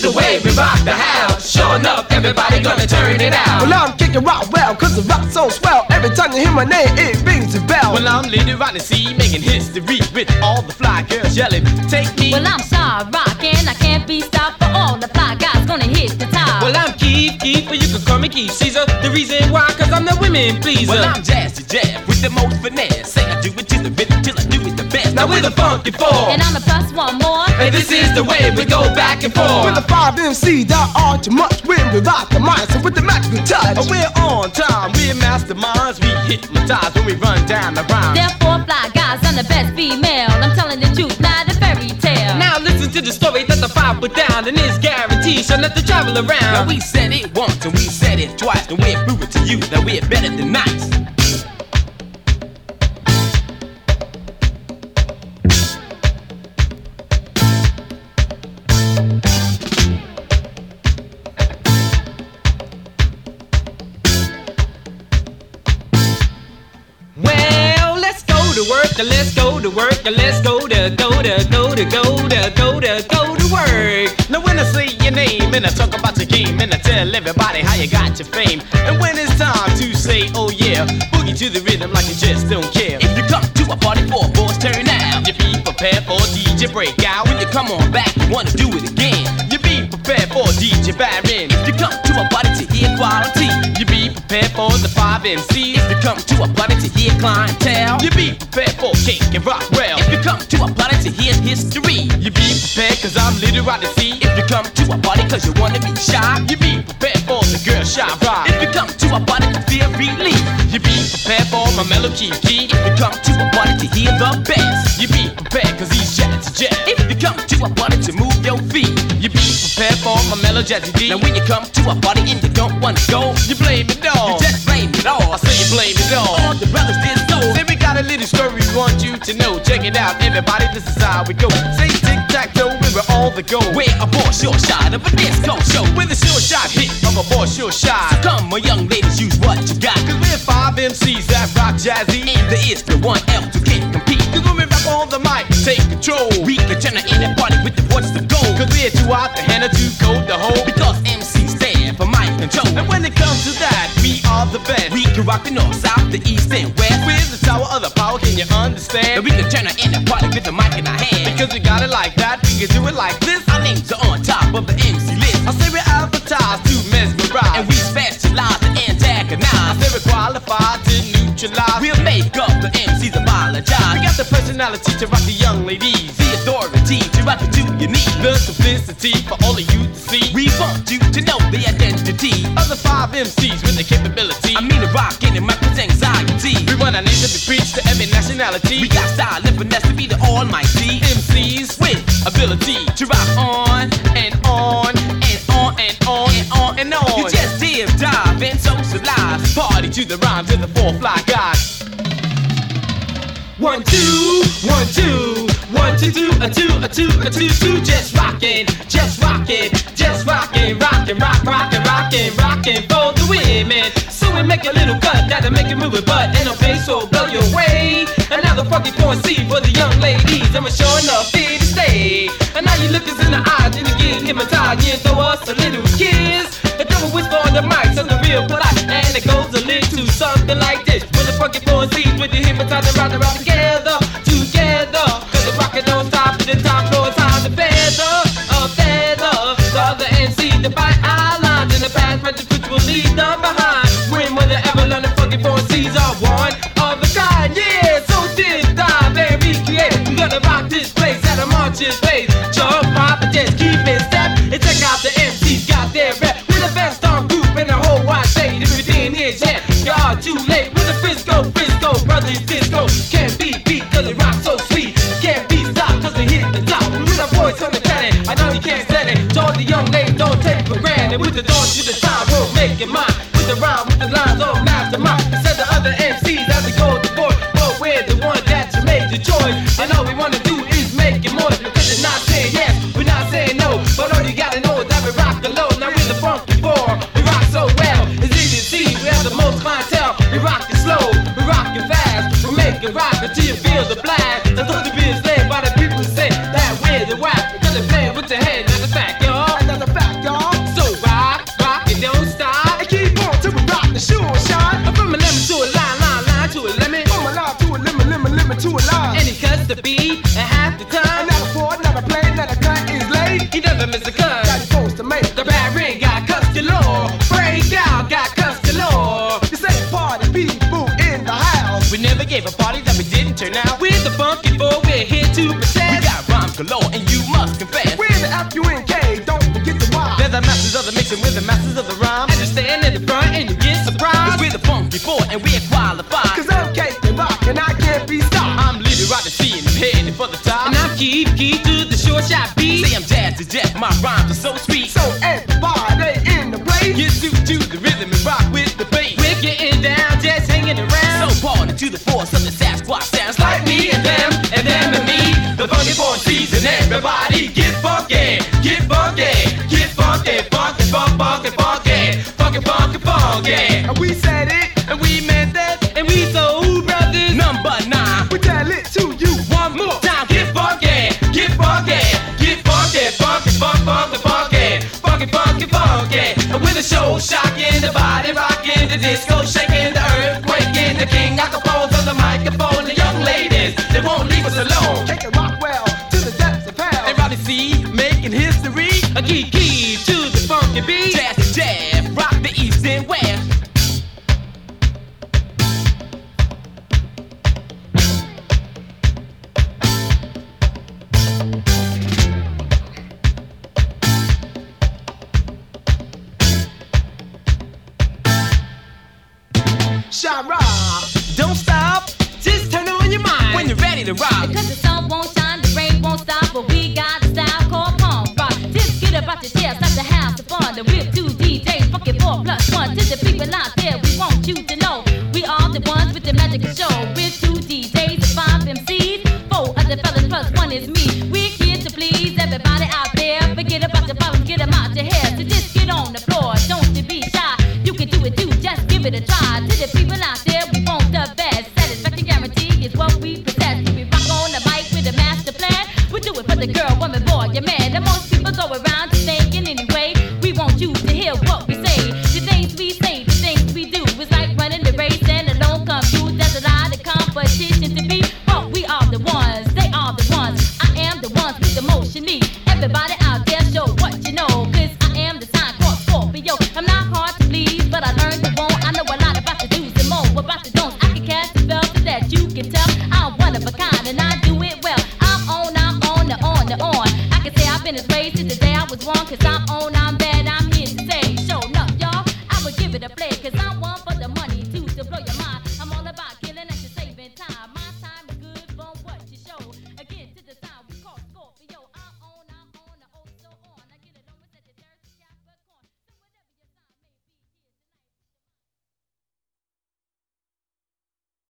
is the way we rock the house. Sure enough, everybody gonna turn it out. Well, I'm kicking rock well, cause the rock's so swell. Every time you hear my name, it rings a bell. Well, I'm Lady Rodney C, making history with all the fly girls yelling, take me. Well, I'm Shy Rock and I can't be stopped, for all the fly guys gonna hit the top. Well, I'm Keith, but you can call me Keith Caesar. The reason why, cause I'm the women pleaser. Well, I'm Jazzy Jab with the most finesse. Say I do it to the rhythm till I do it the best. Now we're the Funky Four, and I'm the plus one more. And this is the way we go back and forth. With the 5 MCs that are too much, when we rock the mic, so with the magical touch. We're on time, we're masterminds. We hypnotize when we run down the rhyme. Therefore, fly guys, I'm the best female. I'm telling the truth, not a fairy tale. Now listen to the story that the 5 put down, and it's guaranteed, so let the travel around. Now we said it once and we said it twice, and we're proving to you that we're better than nice. Let's go to work, let's go to work. Now when I say your name and I talk about your game and I tell everybody how you got your fame, and when it's time to say oh yeah, boogie to the rhythm like you just don't care. If you come to a party for a boys turn out, you be prepared for DJ breakout. When you come on back, you wanna do it again, you be prepared for DJ Baron. If you come to a party to hear quality, you be prepared for the 5 MCs. If you come to a party to hear clientele, you be prepared for Cake and Rockwell. If you come to a party to hear history, you be prepared cause I'm Little Rodney C. If you come to a party cause you wanna be shy, you be prepared for the girl Shy Rock. If you come to a party to feel relief, you be prepared for my Mellow Key. If you come to a party to hear the best, you be prepared cause he's Jazzy Jet. If you come to a party to move your feet, you be prepared for my Mellow Jazzy D. Now when you come to a party and you don't wanna go, you blame it all. You just blame it all. I say you blame it all. All the brothers did so. Say we got a little story we want you to know. Check it out, everybody, this is how we go. Say tic-tac-toe, we're all the go. We're a boy sure shot of a disco show with a sure shot hit of a boy sure shot. So come, my young ladies, use what you got. Cause we're 5 MCs that rock jazzy, and there is no one else who can compete. Cause when we rap on the mic, take control. We can turn it in a party with the voice of gold. Cause we're too hot to handle, too cold to hold. Because MCs stand for mic control. And when it comes to that, we are the best. We can rock the north, south, the east, and west. We're the tower of the power, can you understand? And we can turn it in a party with the mic in our hand. Because we got it like that, we can do it like this. Our names are on top of the MC list. I say we advertise to mesmerize, and we specialize to antagonize. I say we're qualified to neutralize. We'll make up the MCs apologize. We got the personality to rock the young ladies, the authority to rock it to your knees, the simplicity for all of you to see. We want you to know the identity of the 5 MCs with the capability. I mean the rockin' and Michael's anxiety. We want our name to be preached to every nationality. We got style and finesse to be the almighty MCs with ability to rock on and on and on and on and on and on. You just dip, dive, and socialize. Party to the rhymes and the 4 fly guys. 1, 2, 1, 2, 1, 2, 2, a 2, a 2, a 2, 2. Just rockin', just rockin', just rockin', rockin', rockin', rockin' for the women. So we make a little cut that'll make you move it, but ain't no bass so blow your way. Another funky point C for the young ladies. I'm sure enough here to stay. And now you look us in the eyes and you get hypnotized. You throw us a little kiss. The double whisper on the mic, something real polite, and it goes a little something like this. When the funky point C with the hypnotizing round and round together, together. Cause the rockin' don't stop to the top floor. Time to feather, a feather. The other MC, the fight our lines in the past, but which will leave them behind. When will they ever learn the funky point C's are one of a kind? Yeah, so dip, dive, and recreate. We gonna rock this place at a marching pace. Jump, pop, and just keep it step. And check out the MCs got their rep. We're the best on group in the whole wide state. If you didn't hear yet, y'all too late. We're the Frisco brothers disco. Can't be beat cause it rocks so sweet. Can't be stopped cause we hit the top. We're the boys on the planet, I know you can't stand it. So all the young ladies don't take it for granted. With the dawn to the time, we'll make it mine. With the rhyme, with the lines, all mastermind. Instead of other MCs as we go to board. But we're the one that you made the choice. And all we wanna do is make it more. Because you're not saying yes, we're not saying no. But all you gotta know is that we rock the low. Now we're the Funky Four, we rock so well. It's easy to see, we have the most clientele. We rock it slow, we rock it fast. We make it rock until you feel the blast. And don't be enslaved by the people who say that we're the whack. Because they play with the head, that's a fact, y'all. That's a fact. rhythm is a gun. Got supposed to make The bad ring got cuss galore. Break out, got cuss galore. the same party people in the house. We never gave a party that we didn't turn out. We're the funky four, we're here to protect. We got rhymes galore, and you must confess. We're the F-U-N-K, don't forget the Y. They're the masters of the mixing, we're the masters of the rhyme. And you stand in the front and you get surprised. 'Cause we're the funky four and we're qualified. Cause I'm K-K Rock and I can't be stopped. I'm leader right to see and I'm heading for the top. And I'm key to the short shot beat. Say I'm jazz to death, my rhymes are so sweet. So everybody in the place, Get suited to the rhythm and rock with the bass. We're getting down, just hanging around. So party to the force of the Sasquatch sounds like me and them and me. The funky four season, everybody get funky, get funky, get funky, funky, funky, funky, funky, funky, funky. and we said it, And we meant that, and we soul brothers. Number 9. we tell it to you One more time, get funky, get funky, get funky, funky, funky, funky, funky, funky, funky, funky. With a show shocking, the body rocking, the disco shaking, the earthquake, the king acapulco on the microphone, the young ladies, they won't leave us alone. K-K Rock well to the depths of hell. And Robbie C making history, a key to the funky beat. Jazz to jazz, rock the east and west. Shine rock. Don't stop, just turn on your mind when you're ready to rock. Because the sun won't shine, the rain won't stop, but we got a style called punk rock. Just get up out your chair, start to have some fun. The real 2 DJs, funky 4+1. To the people out there, we want you to know we are the ones with the magical show. We're 2 DJs and 5 MCs, 4 other fellas plus 1 is me. We're here to please everybody out there. Forget about your problems, get them out your head. So just get on the floor, don't you be shy. You can do it too, just give it a try. To the people out there, we want the best. Satisfaction guarantee is what we possess. We rock on the mic with a master plan. We do it for the girl, woman, boy, your man. And most people go around just thinking anyway. We want you to hear what we say. The things we say, the things we do. It's like running the race and alone come you. There's a lot of competition to be. But we are the ones, they are the ones. I am the ones with the motion need. Everybody out there, show what you know. 'Cause I am the sign called Scorpio. I'm not hard to please, but I learned to want. I know a lot about the do's and more. About the don'ts, I can cast a spell so that you can tell. I'm one of a kind and I do it well. I'm on, the on. I can say I've been as raised since the day I was born. 'Cause